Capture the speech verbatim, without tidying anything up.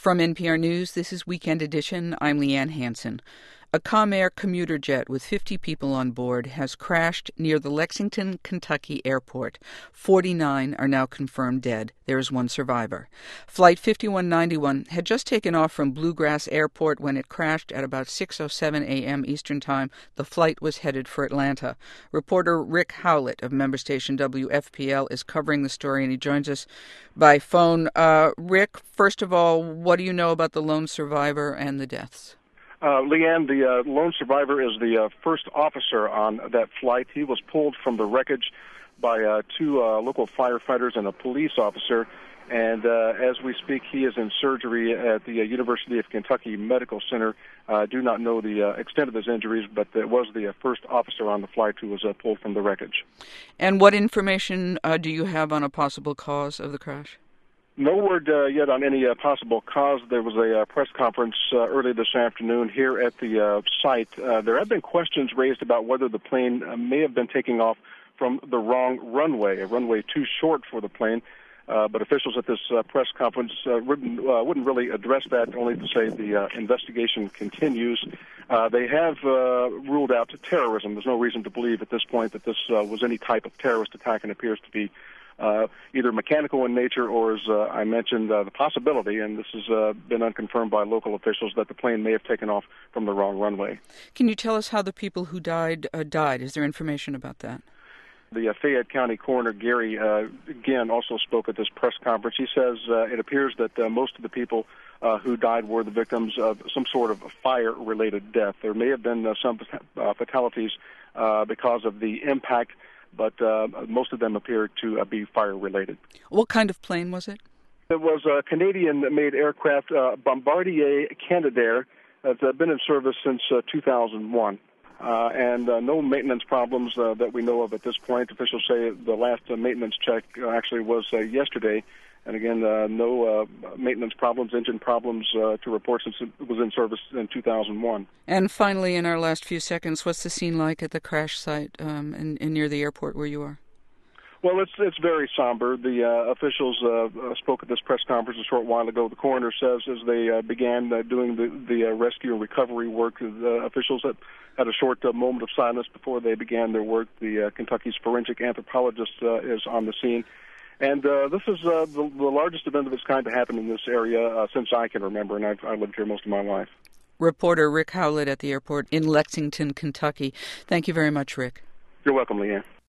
From N P R News, this is Weekend Edition. I'm Leanne Hansen. A Comair commuter jet with fifty people on board has crashed near the Lexington, Kentucky airport. forty-nine are now confirmed dead. There is one survivor. Flight fifty-one ninety-one had just taken off from Bluegrass Airport when it crashed at about six oh seven a.m. Eastern Time. The flight was headed for Atlanta. Reporter Rick Howlett of member station W F P L is covering the story, and he joins us by phone. Uh, Rick, first of all, what do you know about the lone survivor and the deaths? Uh, Leanne, the uh, lone survivor is the uh, first officer on that flight. He was pulled from the wreckage by uh, two uh, local firefighters and a police officer. And uh, as we speak, he is in surgery at the uh, University of Kentucky Medical Center. I uh, do not know the uh, extent of his injuries, but it was the uh, first officer on the flight who was uh, pulled from the wreckage. And what information uh, do you have on a possible cause of the crash? No word uh, yet on any uh, possible cause. There was a uh, press conference uh, early this afternoon here at the uh, site. Uh, there have been questions raised about whether the plane uh, may have been taking off from the wrong runway, a runway too short for the plane. Uh, but officials at this uh, press conference uh, wouldn't, uh, wouldn't really address that, only to say the uh, investigation continues. Uh, they have uh, ruled out terrorism. There's no reason to believe at this point that this uh, was any type of terrorist attack, and appears to be Uh, either mechanical in nature or, as uh, I mentioned, uh, the possibility, and this has uh, been unconfirmed by local officials, that the plane may have taken off from the wrong runway. Can you tell us how the people who died uh, died? Is there information about that? The uh, Fayette County Coroner, Gary, uh, again, also spoke at this press conference. He says uh, it appears that uh, most of the people uh, who died were the victims of some sort of fire-related death. There may have been uh, some uh, fatalities uh, because of the impact, but uh, most of them appear to uh, be fire-related. What kind of plane was it? It was a Canadian-made aircraft, uh, Bombardier Canadair. It's uh, been in service since uh, two thousand one, uh, and uh, no maintenance problems uh, that we know of at this point. Officials say the last uh, maintenance check uh, actually was uh, yesterday, and again, uh, no uh, maintenance problems, engine problems uh, to report since it was in service in two thousand one. And finally, in our last few seconds, what's the scene like at the crash site um, in, in near the airport where you are? Well, it's it's very somber. The uh, officials uh, uh, spoke at this press conference a short while ago. The coroner says as they uh, began uh, doing the, the uh, rescue and recovery work, the officials had, had a short uh, moment of silence before they began their work. The uh, Kentucky's forensic anthropologist uh, is on the scene. And uh, this is uh, the, the largest event of its kind to happen in this area uh, since I can remember, and I've, I've lived here most of my life. Reporter Rick Howlett at the airport in Lexington, Kentucky. Thank you very much, Rick. You're welcome, Leanne.